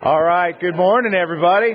All right, good morning, everybody.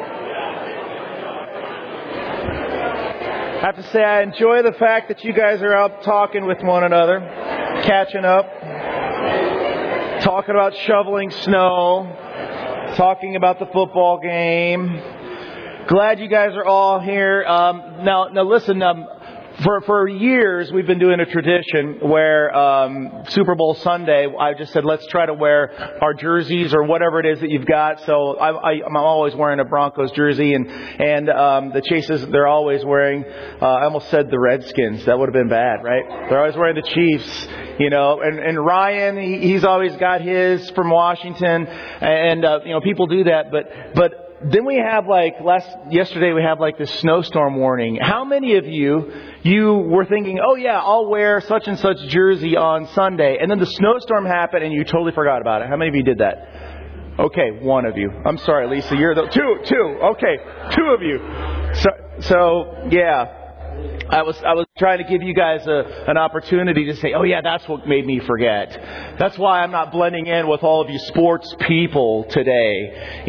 I have to say I enjoy the fact that you guys are out talking with one another, catching up, talking about shoveling snow, talking about the football game. Glad you guys are all here. Now listen, For years, we've been doing a tradition where Super Bowl Sunday, I just said, let's try to wear our jerseys or whatever it is that you've got. So I'm always wearing a Broncos jersey, and the Chases, they're always wearing, I almost said the Redskins. That would have been bad, right? They're always wearing the Chiefs, you know. And Ryan, he's always got his from Washington, and people do that, but then we have yesterday we have this snowstorm warning. How many of you were thinking, oh yeah, I'll wear such and such jersey on Sunday, and then the snowstorm happened and you totally forgot about it? How many of you did that? Okay, one of you. I'm sorry, Lisa, you're the two. Okay, two of you. So yeah. I was trying to give you guys an opportunity to say, oh yeah, that's what made me forget. That's why I'm not blending in with all of you sports people today,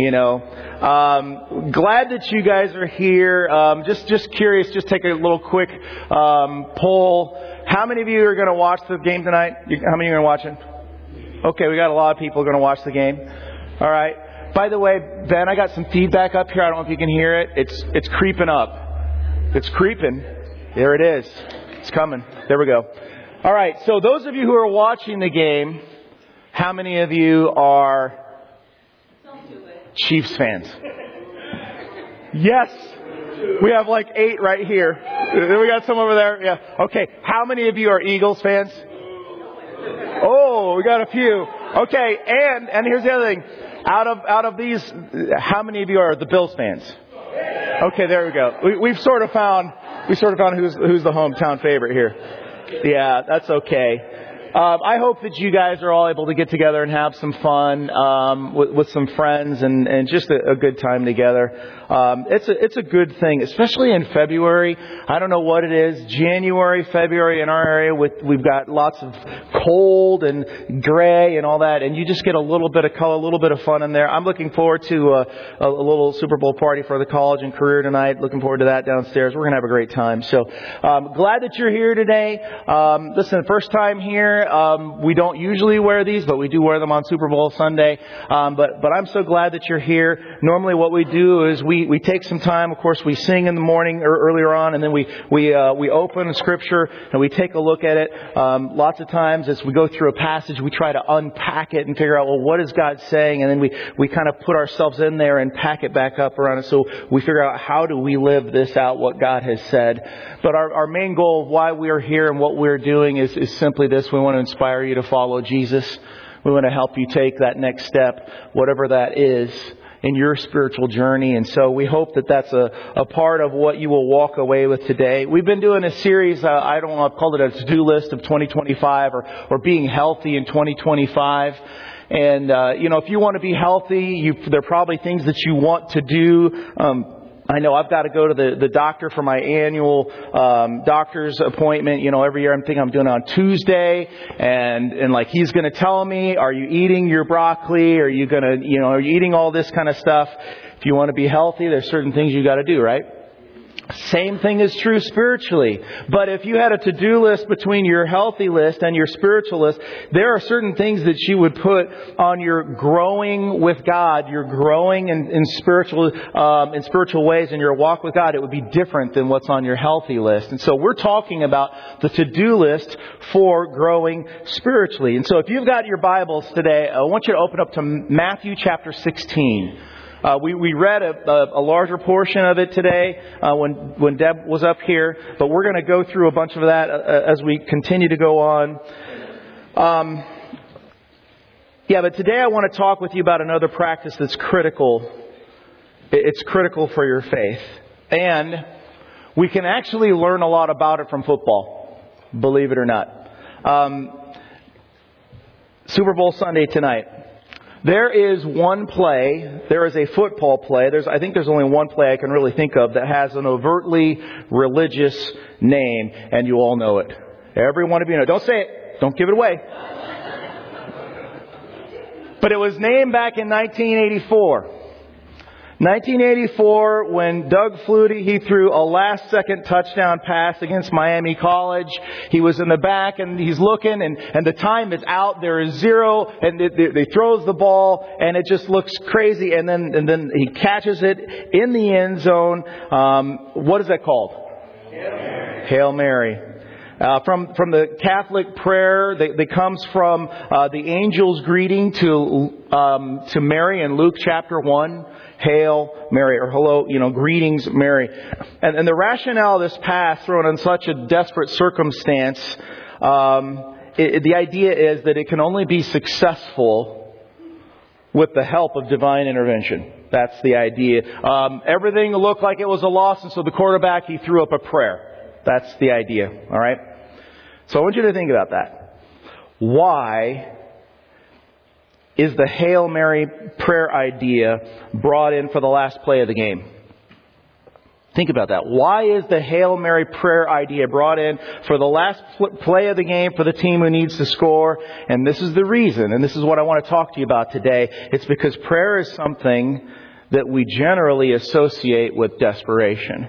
Glad that you guys are here. Just curious, just take a little quick poll. How many of you are going to watch the game tonight? How many are going to watch it? Okay, we got a lot of people going to watch the game. All right. By the way, Ben, I got some feedback up here. I don't know if you can hear it. It's creeping up. It's creeping. There it is. It's coming. There we go. All right. So those of you who are watching the game, how many of you are Chiefs fans? Yes. We have 8 right here. Then we got some over there. Yeah. Okay. How many of you are Eagles fans? Oh, we got a few. Okay. And here's the other thing. Out of these, how many of you are the Bills fans? Okay, there we go. We've sort of found who's the hometown favorite here. Yeah, that's okay. I hope that you guys are all able to get together and have some fun with some friends and just a good time together. It's a good thing, especially in February. I don't know what it is. January, February in our area, we've got lots of cold and gray and all that, and you just get a little bit of color, a little bit of fun in there. I'm looking forward to a little Super Bowl party for the college and career tonight. Looking forward to that downstairs. We're going to have a great time. So glad that you're here today. Listen, first time here. We don't usually wear these, but we do wear them on Super Bowl Sunday. But I'm so glad that you're here. Normally what we do is we take some time. Of course, we sing in the morning or earlier on, and then we open a scripture and we take a look at it. Lots of times as we go through a passage, we try to unpack it and figure out, well, what is God saying? And then we kind of put ourselves in there and pack it back up around it. So we figure out, how do we live this out, what God has said? But our main goal of why we are here and what we're doing is simply this. We want to inspire you to follow Jesus. We want to help you take that next step, whatever that is, in your spiritual journey. And so we hope that that's a part of what you will walk away with today. We've been doing a series, I've called it a to-do list of 2025 or being healthy in 2025. And, if you want to be healthy, there are probably things that you want to do. I know I've got to go to the doctor for my annual doctor's appointment. Every year I'm thinking I'm doing it on Tuesday, and he's going to tell me, are you eating your broccoli? Are you eating all this kind of stuff? If you want to be healthy, there's certain things you got to do, right? Same thing is true spiritually. But if you had a to-do list between your healthy list and your spiritual list, there are certain things that you would put on your growing with God, your growing in spiritual ways in your walk with God. It would be different than what's on your healthy list. And so we're talking about the to-do list for growing spiritually. And so if you've got your Bibles today, I want you to open up to Matthew chapter 16. We read a larger portion of it today when Deb was up here, but we're going to go through a bunch of that as we continue to go on. But today I want to talk with you about another practice that's critical. It's critical for your faith. And we can actually learn a lot about it from football, believe it or not. Super Bowl Sunday tonight. There is one play, there is a football play. I think there's only one play I can really think of that has an overtly religious name, and you all know it. Every one of you know. Don't say it. Don't give it away. But it was named back in 1984. 1984, when Doug Flutie, he threw a last-second touchdown pass against Miami College. He was in the back, and he's looking, and the time is out. There is 0, and he throws the ball, and it just looks crazy. And then he catches it in the end zone. What is that called? Hail Mary. Hail Mary. From the Catholic prayer that comes from the angel's greeting to Mary in Luke chapter 1. Hail Mary, or hello, greetings Mary. And the rationale of this pass thrown in such a desperate circumstance, the idea is that it can only be successful with the help of divine intervention. That's the idea. Everything looked like it was a loss, and so the quarterback, he threw up a prayer. That's the idea, all right? So I want you to think about that. Why is the Hail Mary prayer idea brought in for the last play of the game? Think about that. Why is the Hail Mary prayer idea brought in for the last play of the game for the team who needs to score? And this is the reason, and this is what I want to talk to you about today. It's because prayer is something that we generally associate with desperation.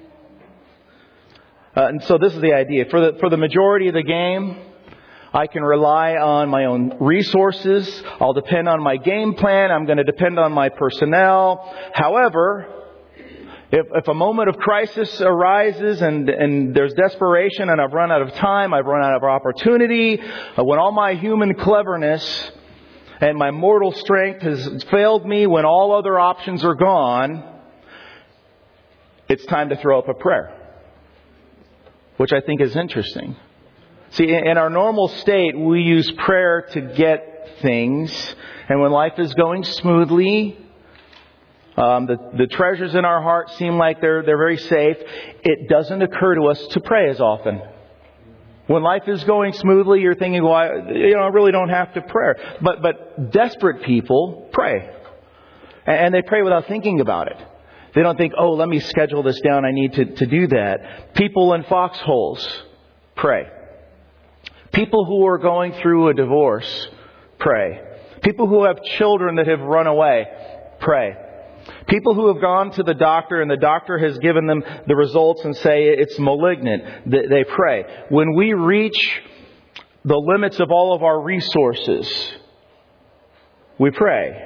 And so this is the idea. For the majority of the game, I can rely on my own resources. I'll depend on my game plan. I'm going to depend on my personnel. However, if a moment of crisis arises and there's desperation and I've run out of time, I've run out of opportunity, when all my human cleverness and my mortal strength has failed me, when all other options are gone, it's time to throw up a prayer. Which I think is interesting. See, in our normal state, we use prayer to get things. And when life is going smoothly, the treasures in our heart seem like they're very safe. It doesn't occur to us to pray as often. When life is going smoothly, you're thinking, well, I really don't have to pray. But desperate people pray. And they pray without thinking about it. They don't think, oh, let me schedule this down. I need to do that. People in foxholes pray. People who are going through a divorce pray. People who have children that have run away pray. People who have gone to the doctor and the doctor has given them the results and say it's malignant, they pray. When we reach the limits of all of our resources, we pray.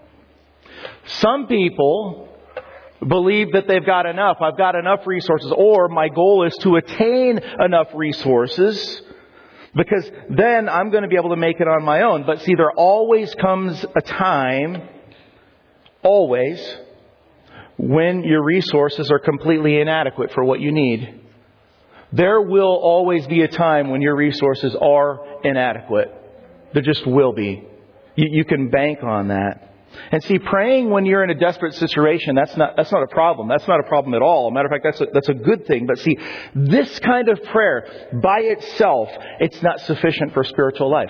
Some people believe that they've got enough. I've got enough resources. Or my goal is to attain enough resources because then I'm going to be able to make it on my own. But see, there always comes a time, always, when your resources are completely inadequate for what you need. There will always be a time when your resources are inadequate. There just will be. You can bank on that. And see, praying when you're in a desperate situation, that's not a problem. That's not a problem at all. As a matter of fact, that's a good thing. But see, this kind of prayer by itself, it's not sufficient for spiritual life.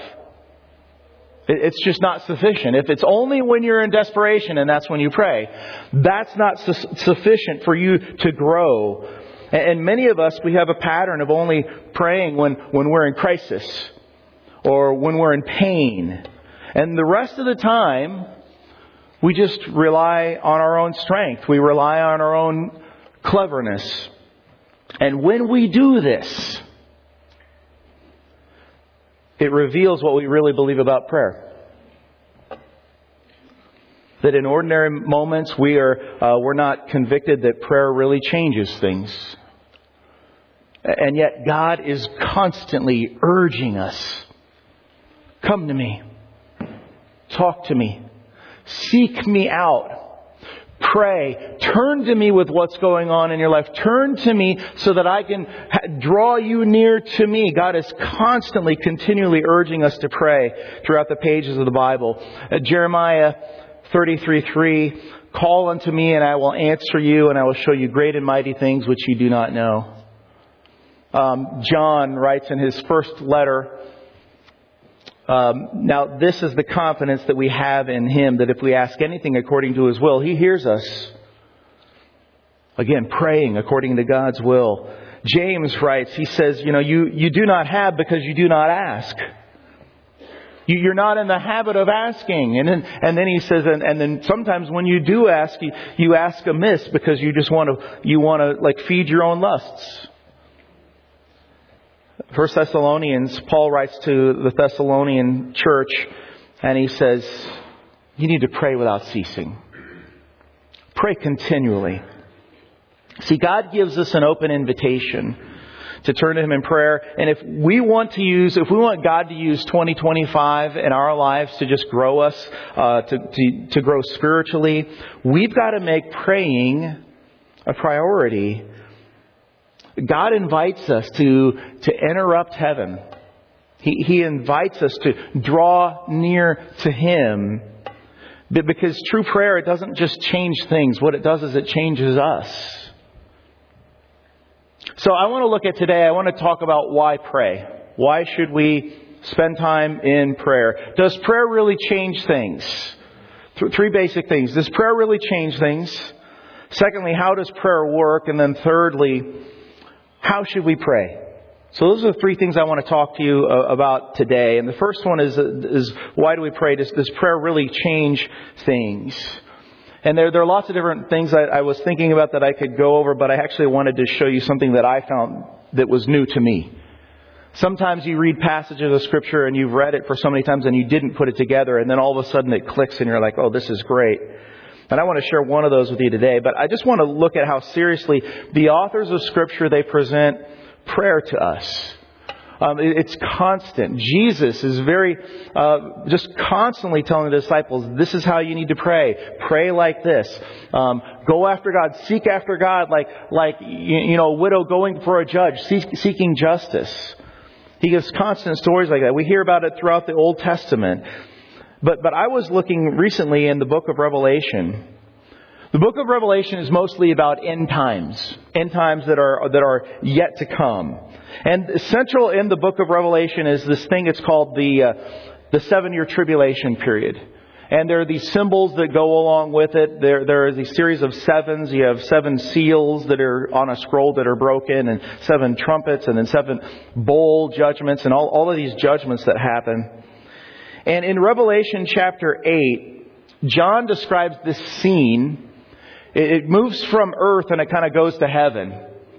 It's just not sufficient. If it's only when you're in desperation and that's when you pray, that's not sufficient for you to grow. And many of us, we have a pattern of only praying when we're in crisis or when we're in pain. And the rest of the time, we just rely on our own strength. We rely on our own cleverness. And when we do this, it reveals what we really believe about prayer. That in ordinary moments we're not convicted that prayer really changes things. And yet God is constantly urging us. Come to me. Talk to me. Seek me out. Pray. Turn to me with what's going on in your life. Turn to me so that I can draw you near to me. God is constantly, continually urging us to pray throughout the pages of the Bible. Jeremiah 33:3, call unto me and I will answer you and I will show you great and mighty things which you do not know. John writes in his first letter, now this is the confidence that we have in Him, that if we ask anything according to His will, He hears us. Again, praying according to God's will. James writes, he says, you do not have because you do not ask. You're not in the habit of asking. And then he says, and then sometimes when you do ask, you ask amiss because you just want to like feed your own lusts. 1 Thessalonians, Paul writes to the Thessalonian church, and he says, you need to pray without ceasing. Pray continually. See, God gives us an open invitation to turn to Him in prayer. And if we want God to use 2025 in our lives to just grow us, to grow spiritually, we've got to make praying a priority. God invites us to interrupt heaven. He invites us to draw near to Him. Because true prayer, it doesn't just change things. What it does is it changes us. So I want to look at today, I want to talk about why pray. Why should we spend time in prayer? Does prayer really change things? Three basic things. Does prayer really change things? Secondly, how does prayer work? And then thirdly, how should we pray? So those are the three things I want to talk to you about today. And the first one is why do we pray? Does prayer really change things? And there are lots of different things I was thinking about that I could go over, but I actually wanted to show you something that I found that was new to me. Sometimes you read passages of Scripture and you've read it for so many times and you didn't put it together, and then all of a sudden it clicks and you're like, oh, this is great. And I want to share one of those with you today. But I just want to look at how seriously the authors of Scripture, they present prayer to us. It's constant. Jesus is just constantly telling the disciples, this is how you need to pray. Pray like this. Go after God. Seek after God like a widow going for a judge, seeking justice. He gives constant stories like that. We hear about it throughout the Old Testament. But I was looking recently in the book of Revelation. The book of Revelation is mostly about end times that are yet to come. And central in the book of Revelation is this thing. It's called the 7-year tribulation period. And there are these symbols that go along with it. There are these series of sevens. You have 7 seals that are on a scroll that are broken, and 7 trumpets, and then 7 bowl judgments, and all of these judgments that happen. And in Revelation chapter 8, John describes this scene. It moves from earth and it kind of goes to heaven.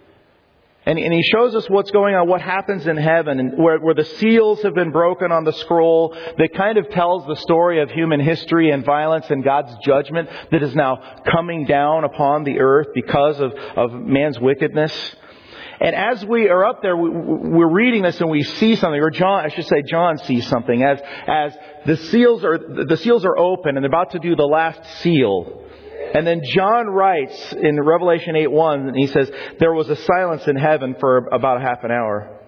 And he shows us what's going on, what happens in heaven, and where the seals have been broken on the scroll. That kind of tells the story of human history and violence and God's judgment that is now coming down upon the earth because of man's wickedness. And as we are up there, we're reading this and we see something, or John sees something as the seals are open and they're about to do the last seal. And then John writes in Revelation 8:1, and he says, there was a silence in heaven for about a half an hour.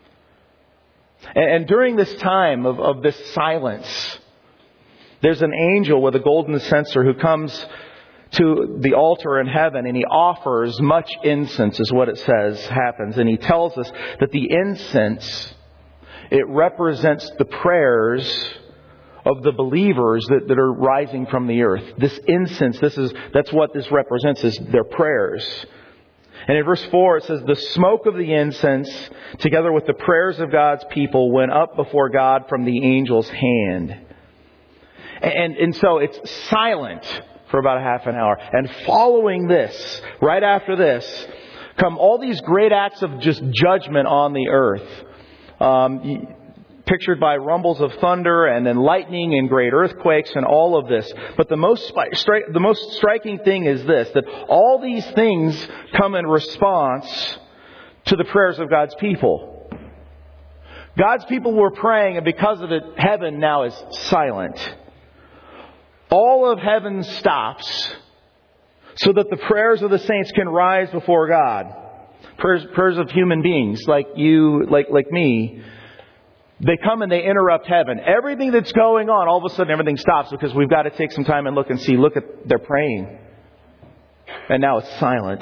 And during this time of this silence, there's an angel with a golden censer who comes to the altar in heaven, and he offers much incense, is what it says happens. And he tells us that the incense, it represents the prayers of the believers that are rising from the earth. This incense, that's what this represents, is their prayers. And in verse 4 it says, the smoke of the incense, together with the prayers of God's people, went up before God from the angel's hand. And so it's silent for about a half an hour. And following this, right after this, come all these great acts of just judgment on the earth. Pictured by rumbles of thunder and then lightning and great earthquakes and all of this. But the most striking thing is this, that all these things come in response to the prayers of God's people. God's people were praying, and because of it, heaven now is silent. All of heaven stops so that the prayers of the saints can rise before God. Prayers of human beings like you, like me. They come and they interrupt heaven. Everything that's going on, all of a sudden everything stops because we've got to take some time and look at, they're praying. And now it's silent.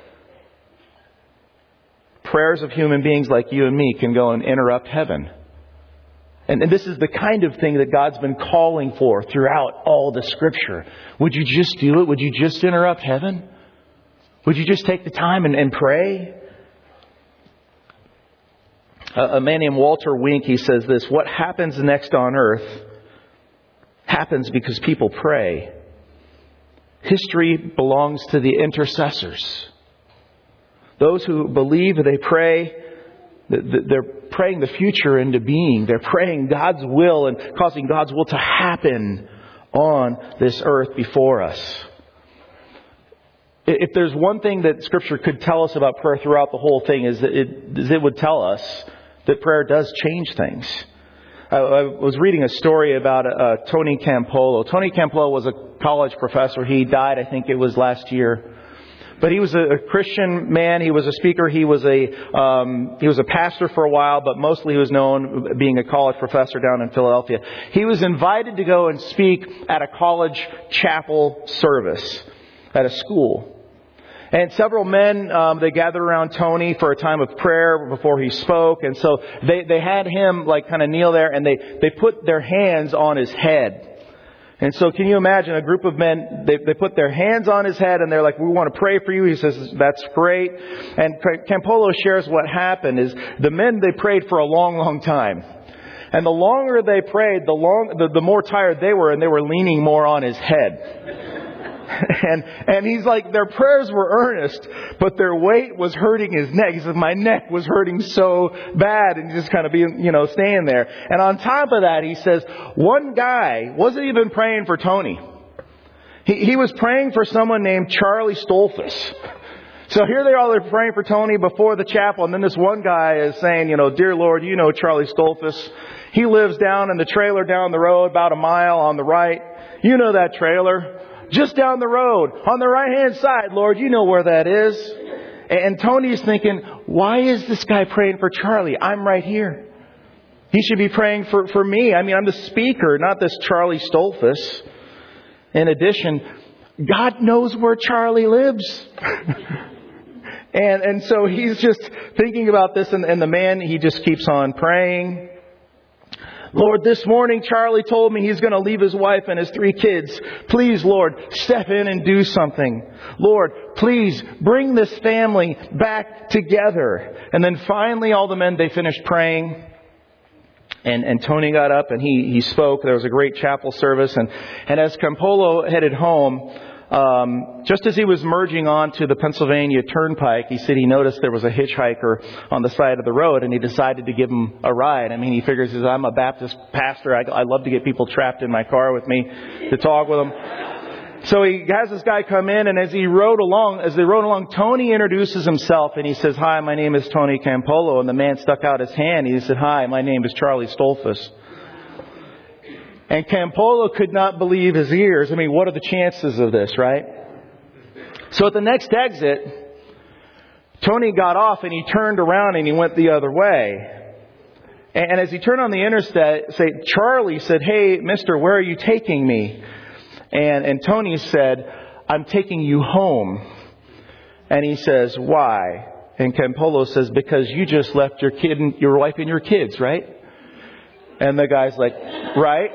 Prayers of human beings like you and me can go and interrupt heaven. And this is the kind of thing that God's been calling for throughout all the Scripture. Would you just do it? Would you just interrupt heaven? Would you just take the time and pray? A man named Walter Wink, he says this: what happens next on earth happens because people pray. History belongs to the intercessors. Those who believe, they pray. They're praying the future into being. They're praying God's will and causing God's will to happen on this earth before us. If there's one thing that Scripture could tell us about prayer throughout the whole thing, is that it would tell us that prayer does change things. I was reading a story about Tony Campolo. Tony Campolo was a college professor. He died, I think it was last year. But he was a Christian man. He was a speaker. He was a pastor for a while, but mostly he was known being a college professor down in Philadelphia. He was invited to go and speak at a college chapel service at a school. And several men, they gathered around Tony for a time of prayer before he spoke. And so they had him like kind of kneel there, and they put their hands on his head. And so can you imagine a group of men, they put their hands on his head and they're like, we want to pray for you. He says, that's great. And Campolo shares what happened is the men, they prayed for a long, long time. And the longer they prayed, the more tired they were, and they were leaning more on his head. And he's like, their prayers were earnest, but their weight was hurting his neck. He says, my neck was hurting so bad, and just kind of staying there. And on top of that, he says, one guy wasn't even praying for Tony. He was praying for someone named Charlie Stoltzfus. So here they are, they're praying for Tony before the chapel, and then this one guy is saying, dear Lord, you know Charlie Stoltzfus. He lives down in the trailer down the road, about a mile on the right. You know that trailer. Just down the road, on the right-hand side, Lord, you know where that is. And Tony's thinking, why is this guy praying for Charlie? I'm right here. He should be praying for me. I mean, I'm the speaker, not this Charlie Stoltzfus. In addition, God knows where Charlie lives. and so he's just thinking about this, and the man, he just keeps on praying. Lord, this morning Charlie told me he's going to leave his wife and his 3 kids. Please, Lord, step in and do something. Lord, please bring this family back together. And then finally all the men, they finished praying. And Tony got up and he spoke. There was a great chapel service. And as Campolo headed home, just as he was merging onto the Pennsylvania Turnpike, he said he noticed there was a hitchhiker on the side of the road, and he decided to give him a ride. I mean, he figures, I'm a Baptist pastor. I love to get people trapped in my car with me to talk with them. So he has this guy come in, and as they rode along, Tony introduces himself, and he says, hi, my name is Tony Campolo. And the man stuck out his hand. He said, hi, my name is Charlie Stoltzfus. And Campolo could not believe his ears. I mean, what are the chances of this, right? So at the next exit, Tony got off and he turned around and he went the other way. And as he turned on the interstate, Charlie said, hey, mister, where are you taking me? And Tony said, I'm taking you home. And he says, why? And Campolo says, because you just left your wife and your kids, right? And the guy's like, right.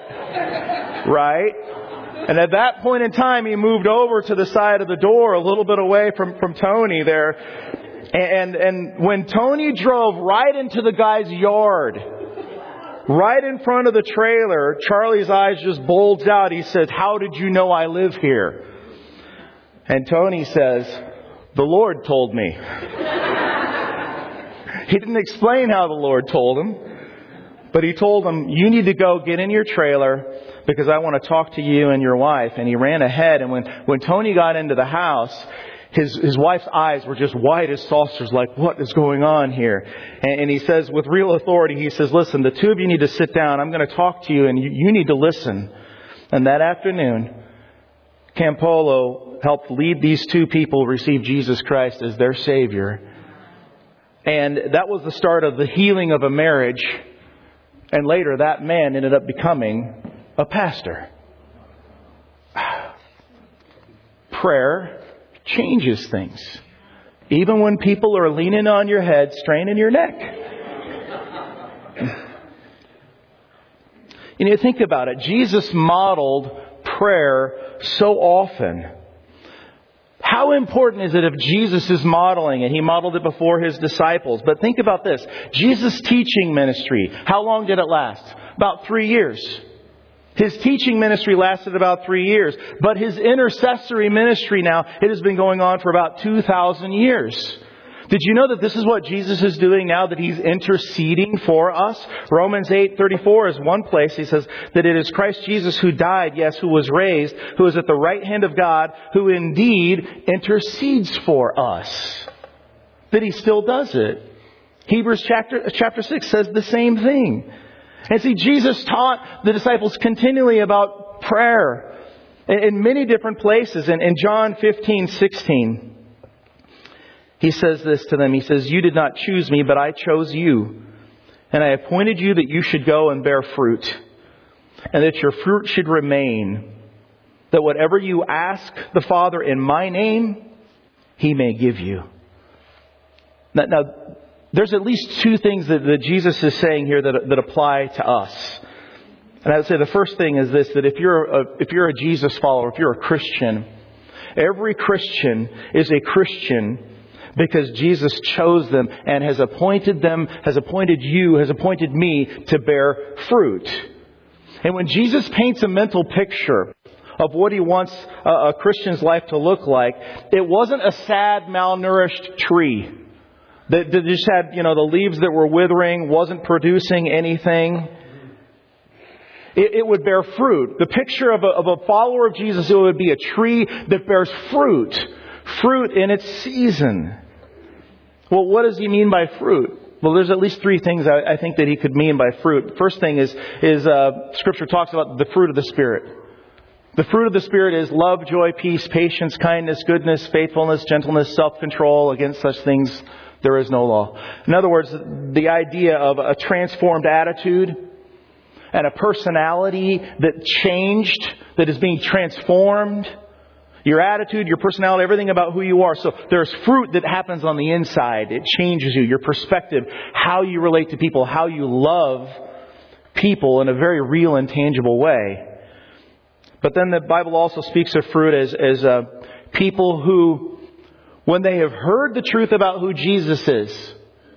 And at that point in time, he moved over to the side of the door, a little bit away from Tony there. And when Tony drove right into the guy's yard, right in front of the trailer, Charlie's eyes just bulged out. He said, how did you know I live here? And Tony says, the Lord told me. He didn't explain how the Lord told him. But he told him, you need to go get in your trailer because I want to talk to you and your wife. And he ran ahead. And when Tony got into the house, his wife's eyes were just white as saucers, like, what is going on here? And he says, with real authority, he says, listen, the two of you need to sit down. I'm going to talk to you and you need to listen. And that afternoon, Campolo helped lead these 2 people receive Jesus Christ as their Savior. And that was the start of the healing of a marriage. And later, that man ended up becoming a pastor. Prayer changes things. Even when people are leaning on your head, straining your neck. Think about it. Jesus modeled prayer so often. How important is it if Jesus is modeling it? He modeled it before His disciples. But think about this. Jesus' teaching ministry, how long did it last? About 3 years. His teaching ministry lasted about 3 years. But His intercessory ministry now, it has been going on for about 2,000 years. Did you know that this is what Jesus is doing now, that He's interceding for us? Romans 8:34 is one place. He says that it is Christ Jesus who died, yes, who was raised, who is at the right hand of God, who indeed intercedes for us. That He still does it. Hebrews chapter 6 says the same thing. And see, Jesus taught the disciples continually about prayer in many different places. In John 15:16, He says this to them. He says, "You did not choose me, but I chose you. And I appointed you that you should go and bear fruit, and that your fruit should remain, that whatever you ask the Father in my name, He may give you." Now there's at least two things that Jesus is saying here that apply to us. And I would say the first thing is this, that if you're a Jesus follower, if you're a Christian, every Christian is a Christian because Jesus chose them and has appointed you, has appointed me to bear fruit. And when Jesus paints a mental picture of what He wants a Christian's life to look like, it wasn't a sad, malnourished tree that just had, the leaves that were withering, wasn't producing anything. It would bear fruit. The picture of a follower of Jesus, it would be a tree that bears fruit. Fruit in its season. Well, what does He mean by fruit? Well, there's at least three things I think that He could mean by fruit. The first thing is Scripture talks about the fruit of the Spirit. The fruit of the Spirit is love, joy, peace, patience, kindness, goodness, faithfulness, gentleness, self-control. Against such things there is no law. In other words, the idea of a transformed attitude and a personality that changed, that is being transformed. Your attitude, your personality, everything about who you are. So there's fruit that happens on the inside. It changes you, your perspective, how you relate to people, how you love people in a very real and tangible way. But then the Bible also speaks of fruit as people who, when they have heard the truth about who Jesus is,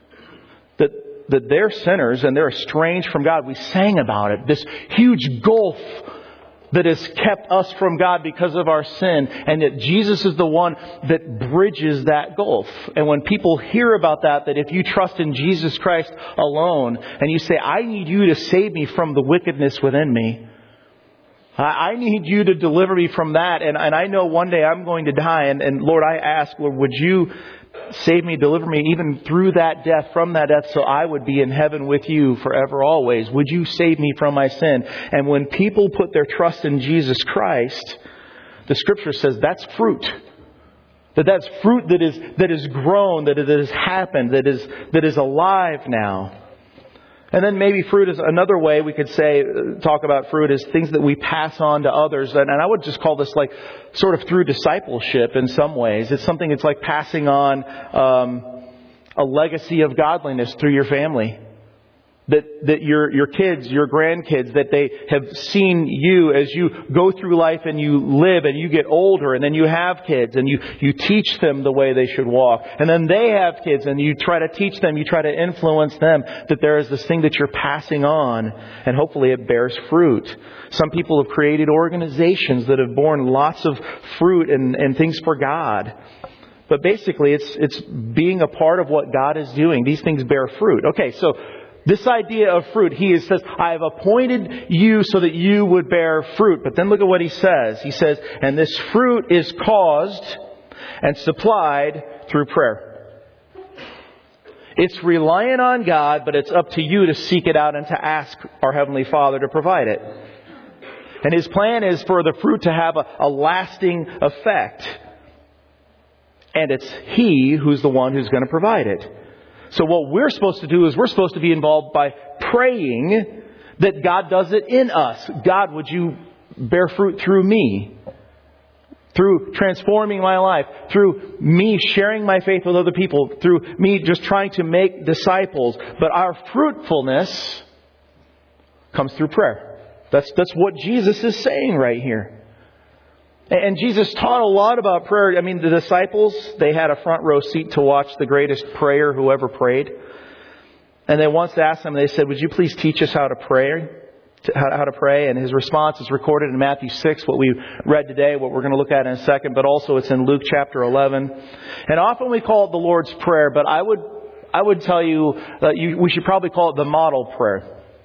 that they're sinners and they're estranged from God. We sang about it. This huge gulf that has kept us from God because of our sin, and that Jesus is the one that bridges that gulf. And when people hear about that if you trust in Jesus Christ alone, and you say, "I need you to save me from the wickedness within me. I need you to deliver me from that. And I know one day I'm going to die. And Lord, I ask, Lord, would you save me, deliver me even through that death, from that death, so I would be in heaven with you forever, always. Would you save me from my sin?" And when people put their trust in Jesus Christ, the Scripture says that's fruit. That's fruit that is grown, that it has happened, that is alive now. And then maybe fruit is another way we could talk about fruit is things that we pass on to others. And I would just call this like sort of through discipleship in some ways. It's something, it's like passing on a legacy of godliness through your family. That your kids, your grandkids, that they have seen you as you go through life and you live and you get older, and then you have kids and you teach them the way they should walk. And then they have kids and you try to teach them, you try to influence them, that there is this thing that you're passing on, and hopefully it bears fruit. Some people have created organizations that have borne lots of fruit and things for God. But basically it's being a part of what God is doing. These things bear fruit. Okay, so this idea of fruit, He says, "I have appointed you so that you would bear fruit." But then look at what He says. He says, "And this fruit is caused and supplied through prayer." It's reliant on God, but it's up to you to seek it out and to ask our Heavenly Father to provide it. And His plan is for the fruit to have a lasting effect. And it's He who's the one who's going to provide it. So what we're supposed to do is we're supposed to be involved by praying that God does it in us. God, would you bear fruit through me? Through transforming my life. Through me sharing my faith with other people. Through me just trying to make disciples. But our fruitfulness comes through prayer. That's what Jesus is saying right here. And Jesus taught a lot about prayer. I mean, the disciples, they had a front row seat to watch the greatest prayer who ever prayed. And they once asked him, they said, would you please teach us how to pray? How to pray? And his response is recorded in Matthew 6, what we read today, what we're going to look at in a second, but also it's in Luke chapter 11. And often we call it the Lord's Prayer, but I would tell you that we should probably call it the model prayer.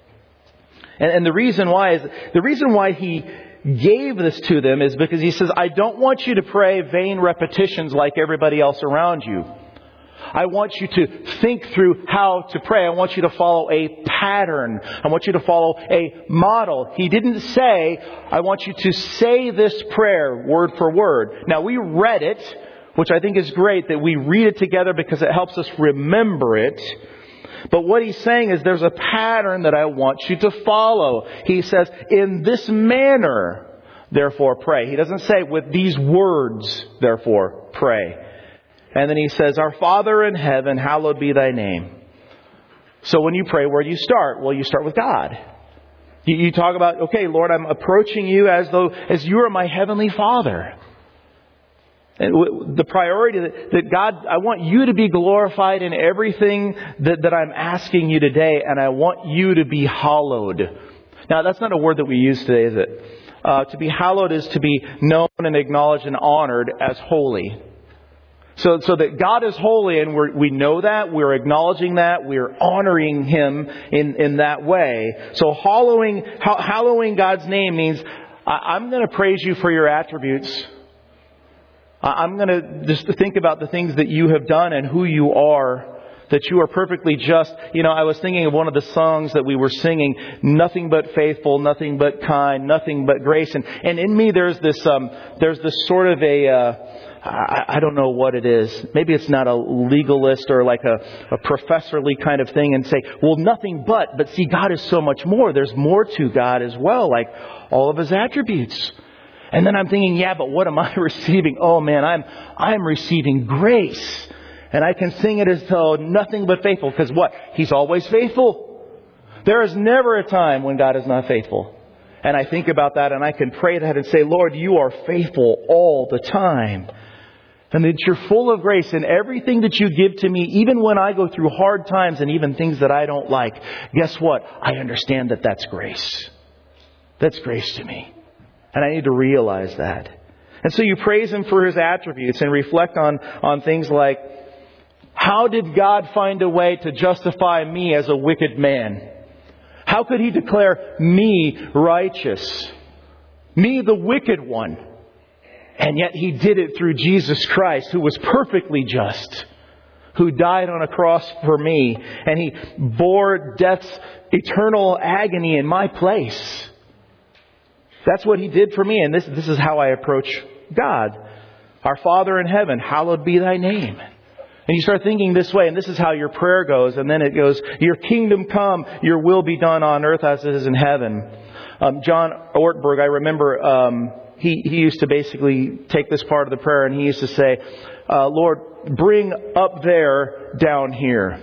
And the reason why he gave this to them is because he says, I don't want you to pray vain repetitions like everybody else around you. I want you to think through how to pray. I want you to follow a pattern. I want you to follow a model. He didn't say, I want you to say this prayer word for word. Now, we read it, which I think is great that we read it together because it helps us remember it. But what he's saying is there's a pattern that I want you to follow. He says, in this manner, therefore pray. He doesn't say with these words, therefore pray. And then he says, Our Father in heaven, hallowed be thy name. So when you pray, where do you start? Well, you start with God. You talk about, okay, Lord, I'm approaching you as you are my heavenly Father. And the priority that God, I want you to be glorified in everything that I'm asking you today, and I want you to be hallowed. Now, that's not a word that we use today, is it? To be hallowed is to be known and acknowledged and honored as holy. So that God is holy, and we know that, we're acknowledging that, we're honoring Him in that way. So hallowing God's name means I'm going to praise you for your attributes. I'm going to just think about the things that you have done and who you are, that you are perfectly just. I was thinking of one of the songs that we were singing, nothing but faithful, nothing but kind, nothing but grace. And in me there's this sort of I don't know what it is. Maybe it's not a legalist or like a professorly kind of thing and say, well, nothing but see, God is so much more. There's more to God as well, like all of His attributes. And then I'm thinking, yeah, but what am I receiving? Oh man, I'm receiving grace. And I can sing it as though nothing but faithful. Because what? He's always faithful. There is never a time when God is not faithful. And I think about that and I can pray that and say, Lord, you are faithful all the time. And that you're full of grace in everything that you give to me, even when I go through hard times and even things that I don't like. Guess what? I understand that that's grace. That's grace to me. And I need to realize that. And so you praise Him for His attributes and reflect on things like, how did God find a way to justify me as a wicked man? How could He declare me righteous? Me, the wicked one. And yet He did it through Jesus Christ, who was perfectly just, who died on a cross for me. And He bore death's eternal agony in my place. That's what He did for me. And this is how I approach God. Our Father in heaven, hallowed be thy name. And you start thinking this way, and this is how your prayer goes. And then it goes, your kingdom come, your will be done on earth as it is in heaven. John Ortberg, I remember, he used to basically take this part of the prayer and he used to say, Lord, bring up there down here.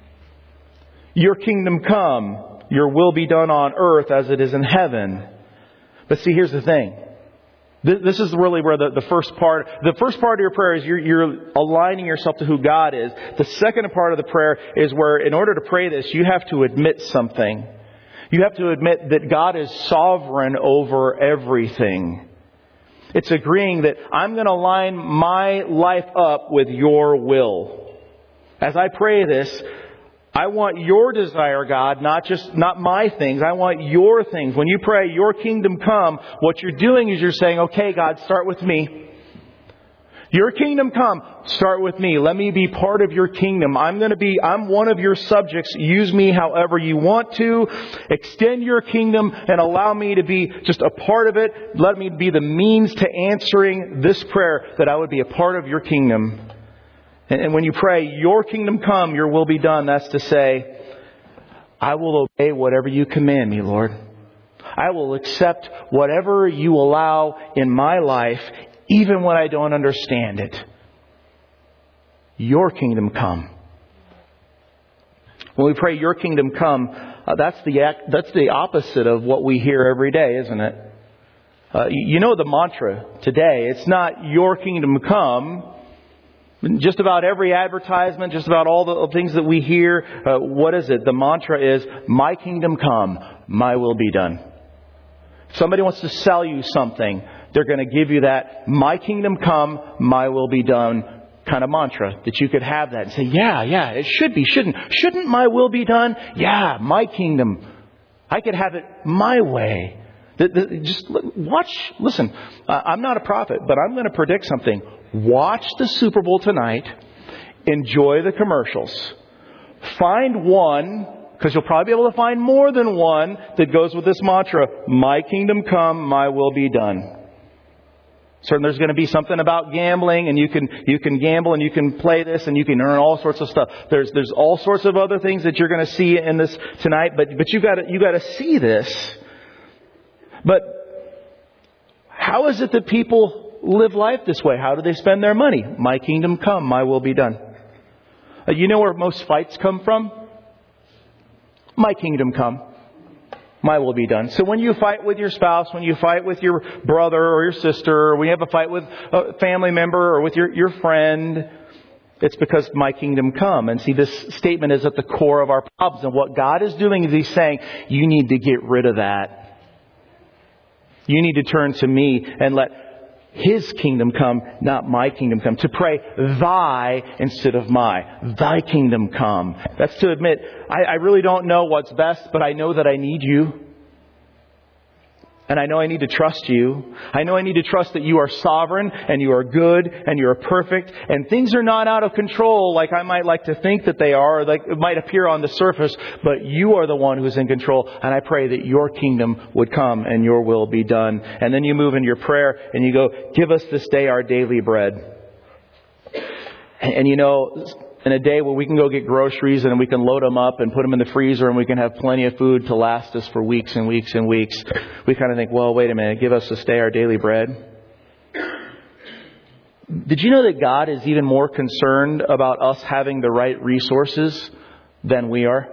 Your kingdom come, your will be done on earth as it is in heaven. But see, here's the thing. This is really where the first part of your prayer is you're aligning yourself to who God is. The second part of the prayer is where in order to pray this, you have to admit something. You have to admit that God is sovereign over everything. It's agreeing that I'm going to line my life up with your will. As I pray this, I want your desire, God, not my things. I want your things. When you pray, your kingdom come, what you're doing is you're saying, okay, God, start with me. Your kingdom come, start with me. Let me be part of your kingdom. I'm one of your subjects. Use me however you want to. Extend your kingdom and allow me to be just a part of it. Let me be the means to answering this prayer, that I would be a part of your kingdom. And when you pray, your kingdom come, your will be done, that's to say, I will obey whatever you command me, Lord. I will accept whatever you allow in my life, even when I don't understand it. Your kingdom come. When we pray, your kingdom come, that's the opposite of what we hear every day, isn't it? You know the mantra today. It's not your kingdom come. Just about every advertisement, just about all the things that we hear, what is it? The mantra is, my kingdom come, my will be done. If somebody wants to sell you something, they're going to give you that, my kingdom come, my will be done kind of mantra. That you could have that and say, yeah, it should be, shouldn't my will be done? Yeah, my kingdom. I could have it my way. Just watch, listen, I'm not a prophet, but I'm going to predict something. Watch the Super Bowl tonight. Enjoy the commercials. Find one, because you'll probably be able to find more than one that goes with this mantra, my kingdom come, my will be done. Certainly there's going to be something about gambling, and you can gamble and you can play this and you can earn all sorts of stuff. There's all sorts of other things that you're going to see in this tonight, but you got to see this. But how is it that people live life this way? How do they spend their money? My kingdom come, my will be done. You know where most fights come from? My kingdom come, my will be done. So when you fight with your spouse, when you fight with your brother or your sister, or when you have a fight with a family member or with your friend, it's because my kingdom come. And see, this statement is at the core of our problems. And what God is doing is He's saying, you need to get rid of that. You need to turn to me and let His kingdom come, not my kingdom come. To pray thy instead of my. Thy kingdom come. That's to admit, I really don't know what's best, but I know that I need you. And I know I need to trust you. I know I need to trust that you are sovereign and you are good and you are perfect. And things are not out of control like I might like to think that they are, or like it might appear on the surface. But you are the one who is in control. And I pray that your kingdom would come and your will be done. And then you move in your prayer and you go, give us this day our daily bread. And you know, in a day where we can go get groceries and we can load them up and put them in the freezer and we can have plenty of food to last us for weeks and weeks and weeks, we kind of think, well, wait a minute, give us this day our daily bread. Did you know that God is even more concerned about us having the right resources than we are?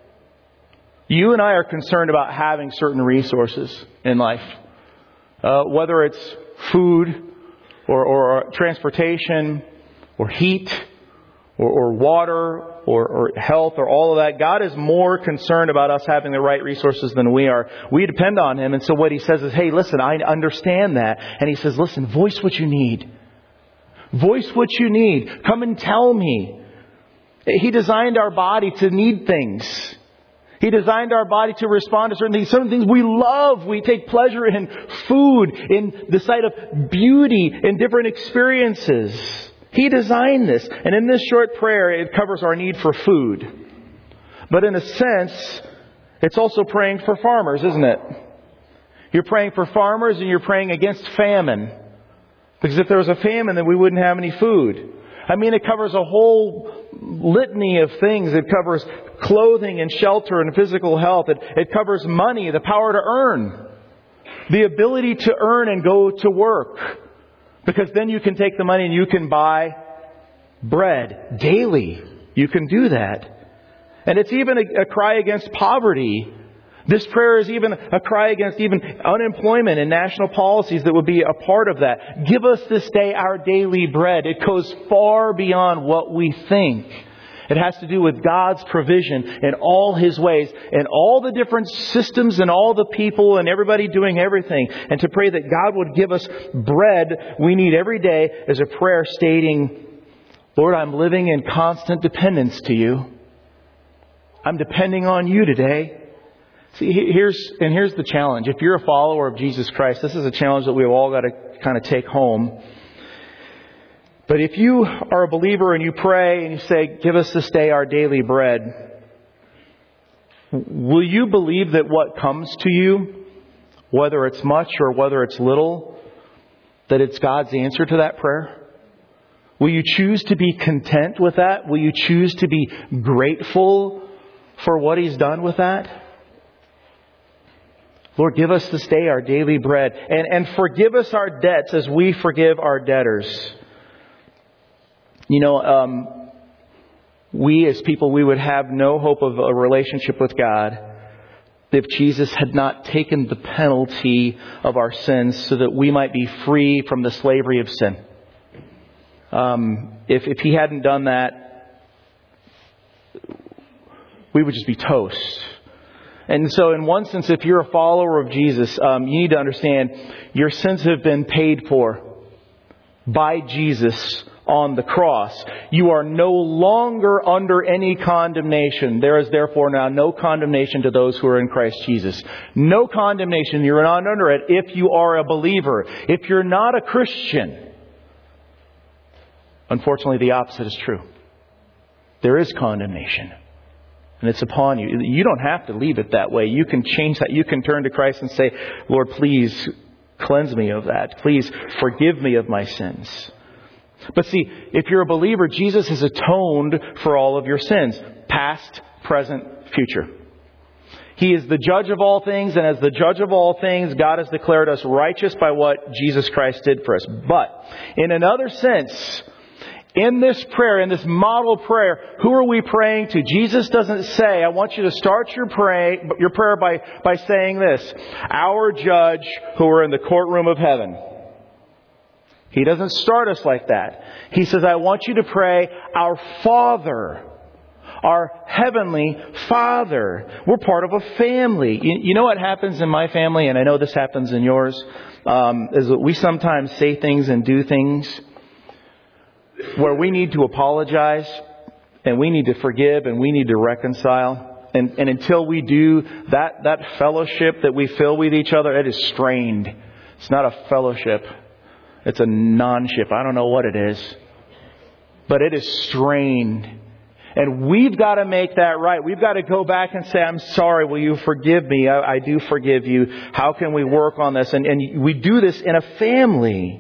You and I are concerned about having certain resources in life. Whether it's food or transportation or heat or water or health or all of that. God is more concerned about us having the right resources than we are. We depend on Him. And so what He says is, hey, listen, I understand that. And He says, listen, voice what you need. Voice what you need. Come and tell me. He designed our body to need things. He designed our body to respond to certain things. Certain things we love. We take pleasure in food, in the sight of beauty, in different experiences. He designed this. And in this short prayer, it covers our need for food. But in a sense, it's also praying for farmers, isn't it? You're praying for farmers and you're praying against famine. Because if there was a famine, then we wouldn't have any food. I mean, it covers a whole litany of things. It covers clothing and shelter and physical health. It covers money, the power to earn. The ability to earn and go to work. Because then you can take the money and you can buy bread daily. You can do that. And it's even a cry against poverty. This prayer is even a cry against even unemployment and national policies that would be a part of that. Give us this day our daily bread. It goes far beyond what we think. It has to do with God's provision in all His ways and all the different systems and all the people and everybody doing everything. And to pray that God would give us bread we need every day is a prayer stating, Lord, I'm living in constant dependence to You. I'm depending on You today. See, here's the challenge. If you're a follower of Jesus Christ, this is a challenge that we've all got to kind of take home. But if you are a believer and you pray and you say, give us this day our daily bread, will you believe that what comes to you, whether it's much or whether it's little, that it's God's answer to that prayer? Will you choose to be content with that? Will you choose to be grateful for what He's done with that? Lord, give us this day our daily bread and forgive us our debts as we forgive our debtors. You know, we as people, we would have no hope of a relationship with God if Jesus had not taken the penalty of our sins so that we might be free from the slavery of sin. If He hadn't done that, we would just be toast. And so in one sense, if you're a follower of Jesus, you need to understand your sins have been paid for by Jesus on the cross. You are no longer under any condemnation. There is therefore now no condemnation to those who are in Christ Jesus. No condemnation. You're not under it if you are a believer. If you're not a Christian, unfortunately the opposite is true. There is condemnation. And it's upon you. You don't have to leave it that way. You can change that. You can turn to Christ and say, Lord, please cleanse me of that. Please forgive me of my sins. But see, if you're a believer, Jesus has atoned for all of your sins. Past, present, future. He is the judge of all things. And as the judge of all things, God has declared us righteous by what Jesus Christ did for us. But in another sense, in this prayer, in this model prayer, who are we praying to? Jesus doesn't say, I want you to start your prayer by saying this, our judge who are in the courtroom of heaven. He doesn't start us like that. He says, I want you to pray, our Father, our Heavenly Father. We're part of a family. You know what happens in my family, and I know this happens in yours, is that we sometimes say things and do things where we need to apologize and we need to forgive and we need to reconcile. And until we do, that fellowship that we feel with each other, it is strained. It's not a fellowship. It's a non-ship. I don't know what it is. But it is strained. And we've got to make that right. We've got to go back and say, I'm sorry, will you forgive me? I do forgive you. How can we work on this? And we do this in a family.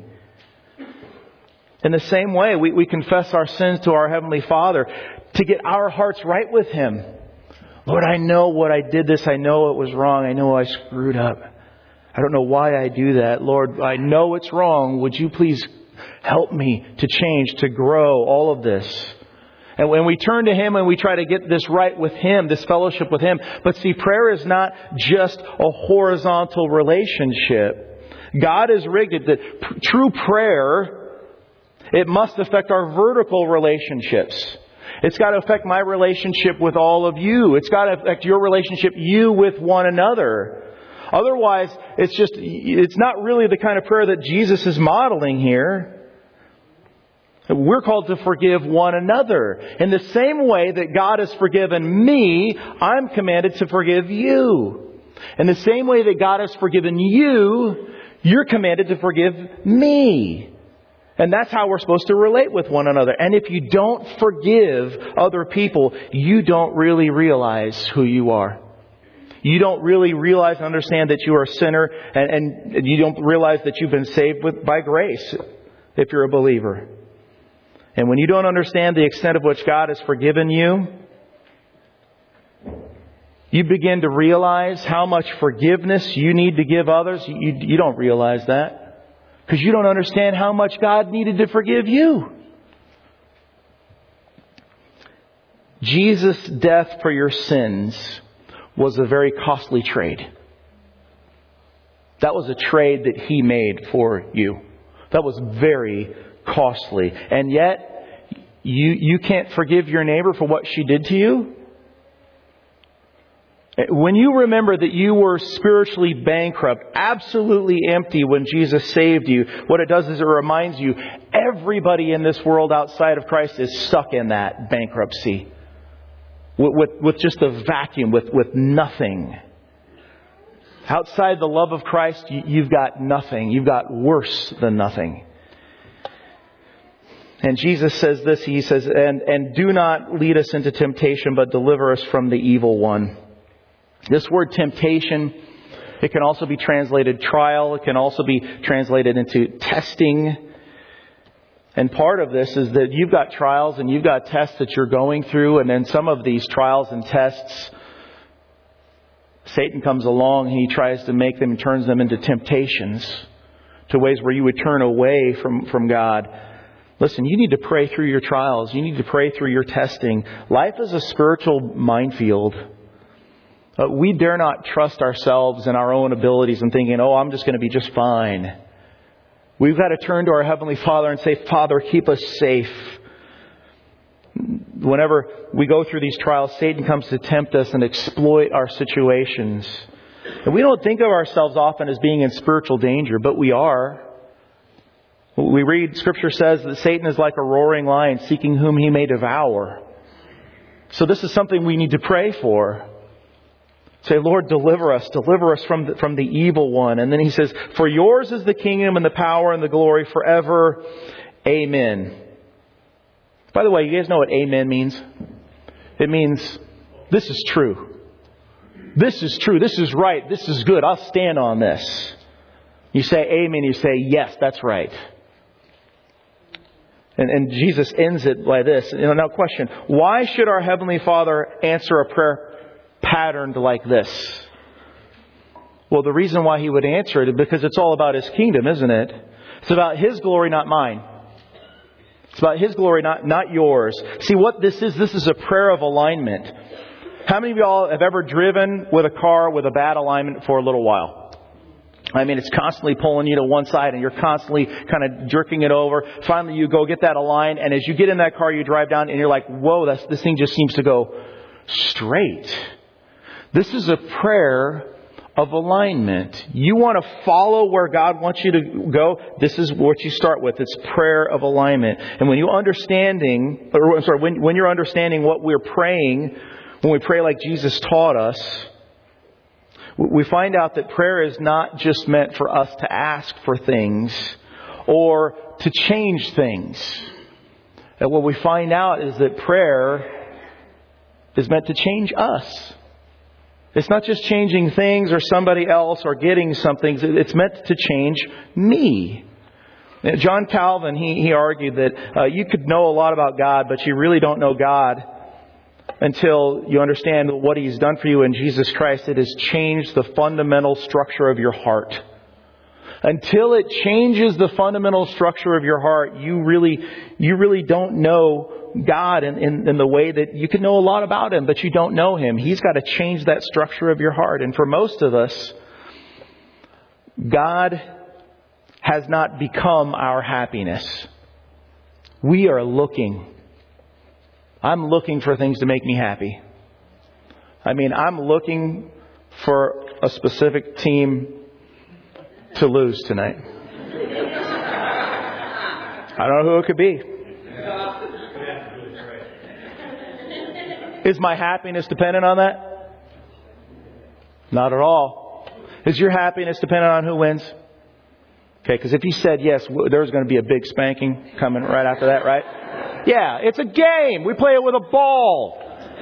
In the same way, we confess our sins to our Heavenly Father to get our hearts right with Him. Lord, I know what I did this. I know it was wrong. I know I screwed up. I don't know why I do that. Lord, I know it's wrong. Would you please help me to change, to grow, all of this? And when we turn to Him and we try to get this right with Him, this fellowship with Him. But see, prayer is not just a horizontal relationship. God has rigged it that true prayer, it must affect our vertical relationships. It's got to affect my relationship with all of you. It's got to affect your relationship, you with one another. Otherwise, it's not really the kind of prayer that Jesus is modeling here. We're called to forgive one another. In the same way that God has forgiven me, I'm commanded to forgive you. In the same way that God has forgiven you, you're commanded to forgive me. And that's how we're supposed to relate with one another. And if you don't forgive other people, you don't really realize who you are. You don't really realize and understand that you are a sinner, and you don't realize that you've been saved by grace if you're a believer. And when you don't understand the extent of which God has forgiven you, you begin to realize how much forgiveness you need to give others. You don't realize that. Because you don't understand how much God needed to forgive you. Jesus' death for your sins was a very costly trade. That was a trade that He made for you. That was very costly. And yet, you can't forgive your neighbor for what she did to you? When you remember that you were spiritually bankrupt, absolutely empty when Jesus saved you, what it does is it reminds you everybody in this world outside of Christ is stuck in that bankruptcy. With just a vacuum, with nothing. Outside the love of Christ, you've got nothing. You've got worse than nothing. And Jesus says this, He says, and do not lead us into temptation, but deliver us from the evil one. This word temptation, it can also be translated trial. It can also be translated into testing. And part of this is that you've got trials and you've got tests that you're going through. And then some of these trials and tests, Satan comes along and he tries to make them and turns them into temptations, to ways where you would turn away from God. Listen, you need to pray through your trials. You need to pray through your testing. Life is a spiritual minefield. We dare not trust ourselves and our own abilities and thinking, oh, I'm just going to be just fine. We've got to turn to our Heavenly Father and say, Father, keep us safe. Whenever we go through these trials, Satan comes to tempt us and exploit our situations. And we don't think of ourselves often as being in spiritual danger, but we are. We read, Scripture says that Satan is like a roaring lion seeking whom he may devour. So this is something we need to pray for. Say, Lord, deliver us from the evil one. And then he says, for yours is the kingdom and the power and the glory forever. Amen. By the way, you guys know what amen means? It means, this is true. This is true. This is right. This is good. I'll stand on this. You say amen. You say, yes, that's right. And Jesus ends it by this. Now question, why should our Heavenly Father answer a prayer patterned like this? Well, the reason why He would answer it is because it's all about His kingdom, isn't it? It's about His glory, not mine. It's about His glory, not yours. See what this is a prayer of alignment. How many of y'all have ever driven with a car with a bad alignment for a little while? I mean, it's constantly pulling you to one side and you're constantly kind of jerking it over. Finally, you go get that aligned. And as you get in that car, you drive down and you're like, whoa, this thing just seems to go straight. This is a prayer of alignment. You want to follow where God wants you to go. This is what you start with. It's prayer of alignment. And when you're understanding what we're praying, when we pray like Jesus taught us, we find out that prayer is not just meant for us to ask for things or to change things. And what we find out is that prayer is meant to change us. It's not just changing things or somebody else or getting something. It's meant to change me. John Calvin, he argued that you could know a lot about God, but you really don't know God until you understand what He's done for you in Jesus Christ. It has changed the fundamental structure of your heart. Until it changes the fundamental structure of your heart, you really don't know God in the way that you can know a lot about Him, but you don't know Him. He's got to change that structure of your heart. And for most of us, God has not become our happiness. We are looking. I'm looking for things to make me happy. I mean, I'm looking for a specific team to lose tonight. I don't know who it could be. Is my happiness dependent on that? Not at all. Is your happiness dependent on who wins? Okay, because if you said yes, there's going to be a big spanking coming right after that, right? Yeah, it's a game. We play it with a ball.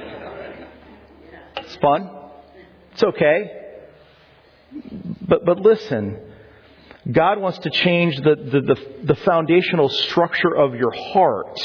It's fun. It's okay. But listen, God wants to change the foundational structure of your heart.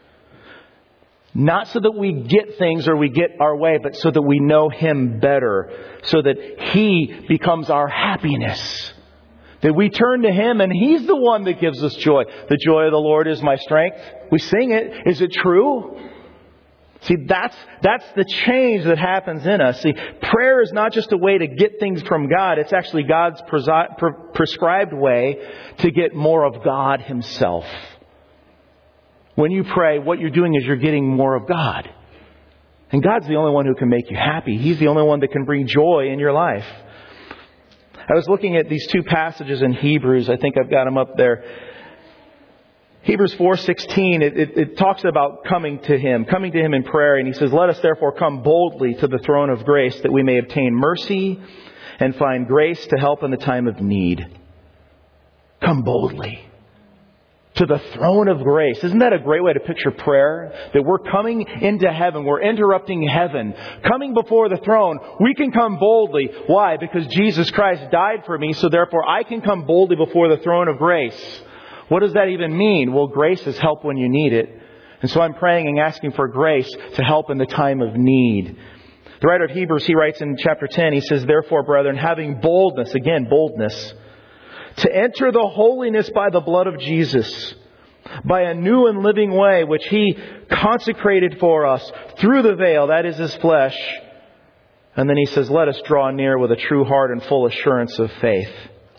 Not so that we get things or we get our way, but so that we know Him better. So that He becomes our happiness. That we turn to Him and He's the one that gives us joy. The joy of the Lord is my strength. We sing it. Is it true? See, that's the change that happens in us. See, prayer is not just a way to get things from God. It's actually God's prescribed way to get more of God Himself. When you pray, what you're doing is you're getting more of God. And God's the only one who can make you happy. He's the only one that can bring joy in your life. I was looking at these two passages in Hebrews. I think I've got them up there. Hebrews 4:16, it talks about coming to Him in prayer. And he says, let us therefore come boldly to the throne of grace that we may obtain mercy and find grace to help in the time of need. Come boldly to the throne of grace. Isn't that a great way to picture prayer? That we're coming into heaven. We're interrupting heaven. Coming before the throne. We can come boldly. Why? Because Jesus Christ died for me. So therefore I can come boldly before the throne of grace. What does that even mean? Well, grace is help when you need it. And so I'm praying and asking for grace to help in the time of need. The writer of Hebrews, he writes in chapter 10, he says, therefore, brethren, having boldness, again, boldness, to enter the holiness by the blood of Jesus, by a new and living way, which He consecrated for us through the veil, that is His flesh. And then he says, let us draw near with a true heart and full assurance of faith.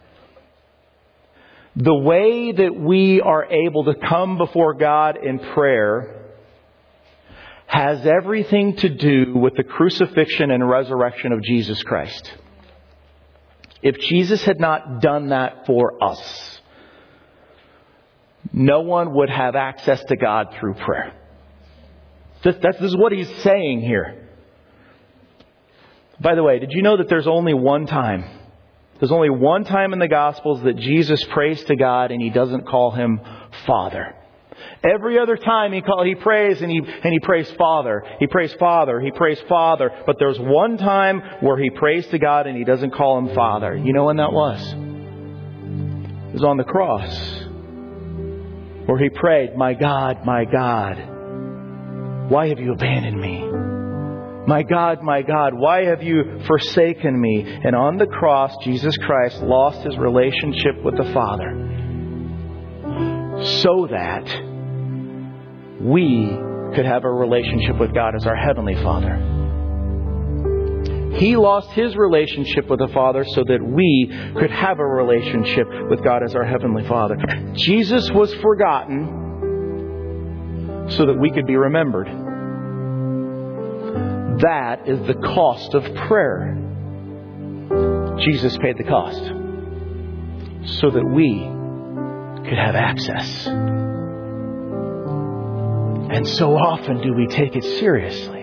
The way that we are able to come before God in prayer has everything to do with the crucifixion and resurrection of Jesus Christ. If Jesus had not done that for us, no one would have access to God through prayer. This is what he's saying here. By the way, did you know that there's only one time in the Gospels that Jesus prays to God and he doesn't call him Father? Every other time he prays and he prays Father. He prays Father. He prays Father. But there's one time where he prays to God and he doesn't call him Father. You know when that was? It was on the cross, where he prayed, my God, why have you abandoned me? My God, why have you forsaken me? And on the cross, Jesus Christ lost his relationship with the Father so that we could have a relationship with God as our Heavenly Father. He lost his relationship with the Father so that we could have a relationship with God as our Heavenly Father. Jesus was forgotten so that we could be remembered. That is the cost of prayer. Jesus paid the cost so that we could have access. And so often do we take it seriously?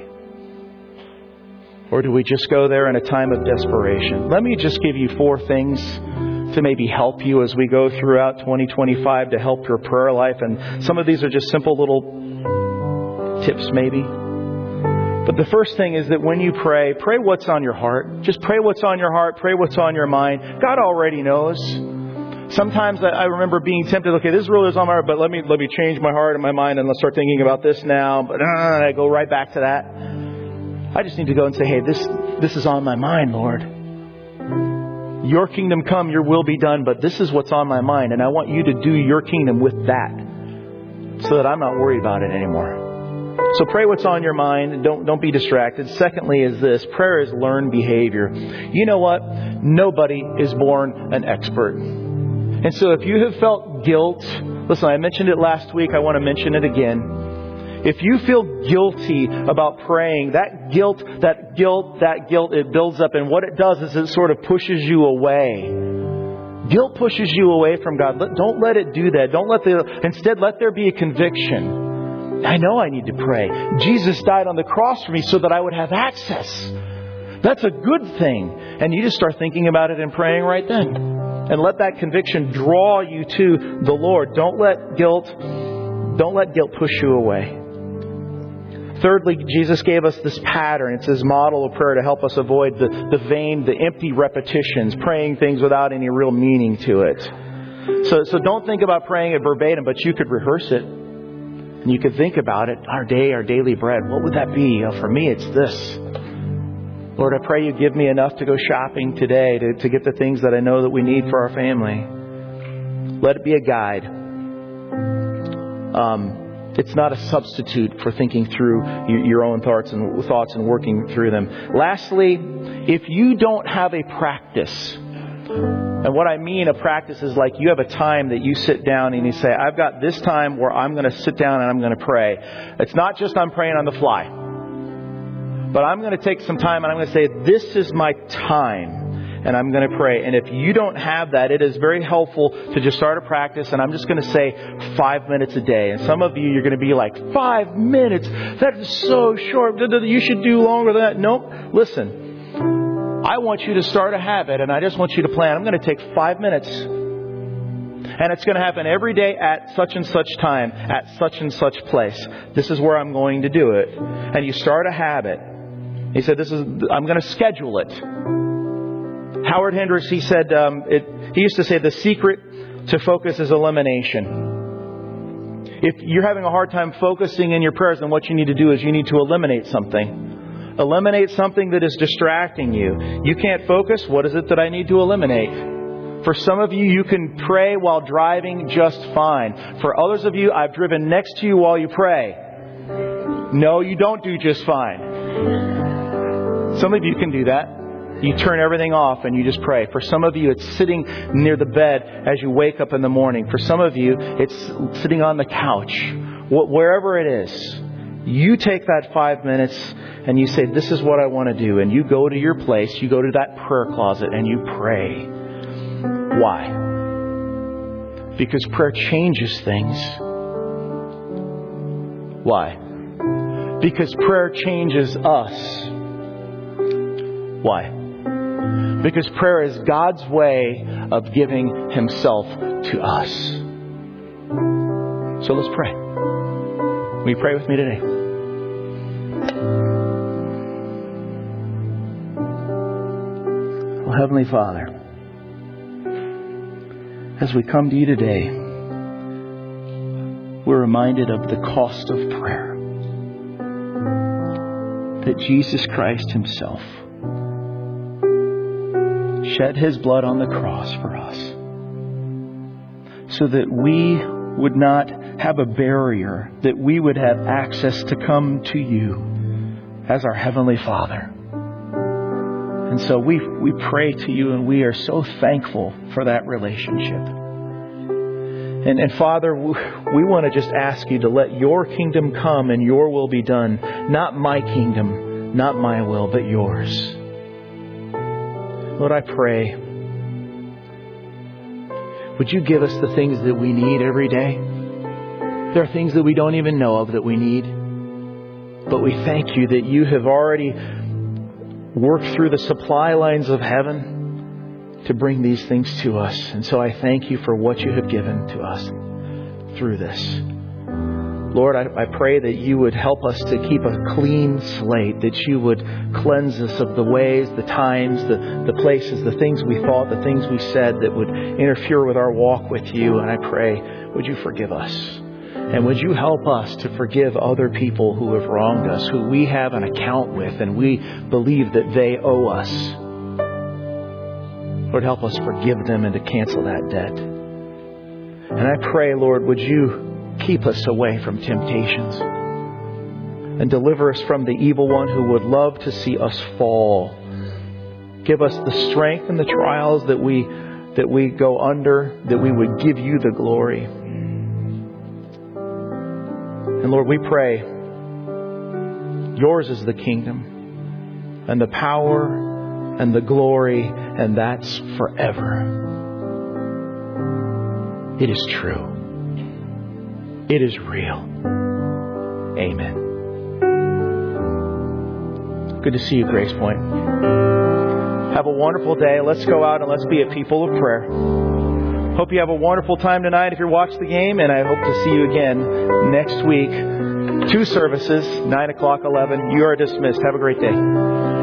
Or do we just go there in a time of desperation? Let me just give you 4 things to maybe help you as we go throughout 2025 to help your prayer life. And some of these are just simple little tips maybe. But the first thing is that when you pray what's on your heart. Just pray what's on your heart. Pray what's on your mind. God already knows. Sometimes I remember being tempted, okay, this really is on my heart, but let me change my heart and my mind and let's start thinking about this now. But I go right back to that. I just need to go and say, hey, this is on my mind, Lord. Your kingdom come, your will be done, but this is what's on my mind. And I want you to do your kingdom with that so that I'm not worried about it anymore. So pray what's on your mind. Don't be distracted. Secondly is this. Prayer is learned behavior. You know what? Nobody is born an expert. And so if you have felt guilt, listen, I mentioned it last week. I want to mention it again. If you feel guilty about praying, that guilt, it builds up. And what it does is it sort of pushes you away. Guilt pushes you away from God. Don't let it do that. Instead, let there be a conviction. I know I need to pray. Jesus died on the cross for me so that I would have access. That's a good thing. And you just start thinking about it and praying right then. And let that conviction draw you to the Lord. Don't let guilt push you away. Thirdly, Jesus gave us this pattern. It's His model of prayer to help us avoid the vain, the empty repetitions, praying things without any real meaning to it. So don't think about praying it verbatim, but you could rehearse it. And you could think about it. Our daily bread. What would that be? For me, it's this. Lord, I pray you give me enough to go shopping today to get the things that I know that we need for our family. Let it be a guide. It's not a substitute for thinking through your own thoughts and working through them. Lastly, if you don't have a practice, and what I mean a practice is like you have a time that you sit down and you say, I've got this time where I'm going to sit down and I'm going to pray. It's not just I'm praying on the fly. But I'm going to take some time and I'm going to say, this is my time. And I'm going to pray. And if you don't have that, it is very helpful to just start a practice. And I'm just going to say 5 minutes a day. And some of you're going to be like, 5 minutes? That is so short. You should do longer than that. Nope. Listen. I want you to start a habit, and I just want you to plan. I'm going to take 5 minutes. And it's going to happen every day at such and such time, at such and such place. This is where I'm going to do it. And you start a habit. He said, I'm going to schedule it. Howard Hendricks, he said, he used to say the secret to focus is elimination. If you're having a hard time focusing in your prayers, then what you need to do is you need to eliminate something. Eliminate something that is distracting you. You can't focus. What is it that I need to eliminate? For some of you, you can pray while driving just fine. For others of you, I've driven next to you while you pray. No, you don't do just fine. Some of you can do that. You turn everything off and you just pray. For some of you, it's sitting near the bed as you wake up in the morning. For some of you, it's sitting on the couch. Wherever it is, you take that 5 minutes and you say, this is what I want to do. And you go to your place, you go to that prayer closet and you pray. Why? Because prayer changes things. Why? Because prayer changes us. Why? Because prayer is God's way of giving Himself to us. So let's pray. Will you pray with me today? Well, Heavenly Father, as we come to you today, we're reminded of the cost of prayer. That Jesus Christ Himself shed His blood on the cross for us so that we would not have a barrier, that we would have access to come to you as our Heavenly Father. And so we pray to you, and we are so thankful for that relationship. And Father, we want to just ask you to let your kingdom come and your will be done. Not my kingdom, not my will, but yours. Lord, I pray, would you give us the things that we need every day? There are things that we don't even know of that we need. But we thank you that you have already worked through the supply lines of heaven to bring these things to us. And so I thank you for what you have given to us through this. Lord, I pray that you would help us to keep a clean slate, that you would cleanse us of the ways, the times, the places, the things we thought, the things we said that would interfere with our walk with you. And I pray, would you forgive us? And would you help us to forgive other people who have wronged us, who we have an account with and we believe that they owe us. Lord, help us forgive them and to cancel that debt. And I pray, Lord, would you keep us away from temptations and deliver us from the evil one who would love to see us fall. Give us the strength in the trials that we go under, that we would give you the glory. And Lord, we pray, yours is the kingdom and the power and the glory, and that's forever. It is true. It is real. Amen. Good to see you, Grace Point. Have a wonderful day. Let's go out and let's be a people of prayer. Hope you have a wonderful time tonight if you're watching the game, and I hope to see you again next week. 2 services, 9 o'clock, 11. You are dismissed. Have a great day.